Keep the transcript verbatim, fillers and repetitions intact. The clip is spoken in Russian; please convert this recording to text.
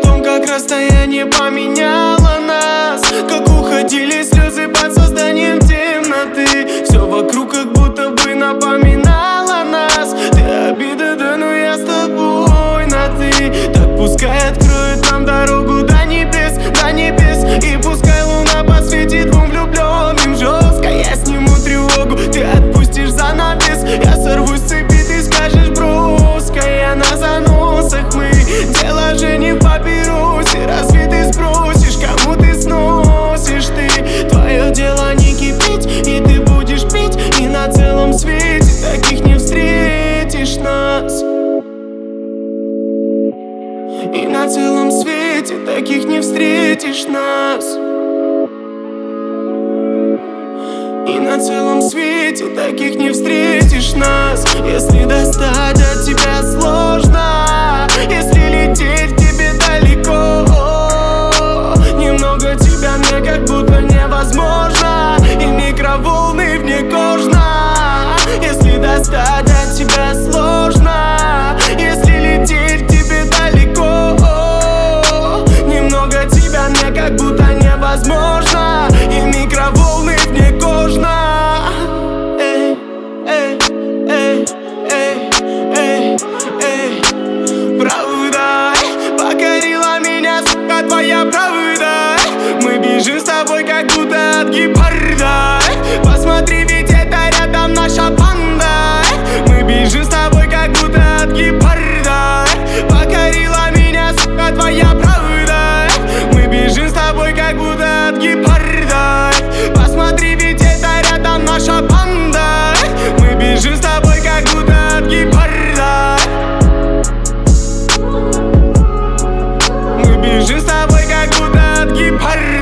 том, как расстояние поменяло нас, как уходили слезы под созданием темноты. Все вокруг как будто бы напоминало нас. Ты обида, да, но я с тобой на ты. Так пускай откроет нам дорогу до небес, до небес. И пускай луна посветит двум влюбленным жестко. Я сниму тревогу, ты отпустишь занавес. Я сорвусь с цепи, ты скажешь броско. Я на заносах, мы дело же не в папиросе. Разве ты спросишь, кому ты сносишь ты? Твое дело не кипеть, и ты будешь пить. И на целом свете таких не встретишь нас. И на целом свете таких не встретишь нас. И на целом свете таких не встретишь нас. Если достать от тебя сложно, если лететь к тебе далеко, немного тебя мне как будто невозможно. И микроволны вне кожно. Если достать от тебя сложно, если лететь к тебе далеко, немного тебя мне как будто невозможно. И микроволны вне кожно. Эй, эй, эй, эй, эй, эй. Правда покорила меня, сука, твоя правда. Мы бежим с тобой как будто от гепарда. Посмотри, ведь это рядом наша банда. Мы бежим с тобой как будто от гепарда. Покорила меня, сука, твоя правда. Мы бежим с тобой как будто от гепарда. Посмотри, ведь это рядом наша банда. Мы бежим с тобой как будто от гепарда. Мы бежим с тобой как будто от гепарда.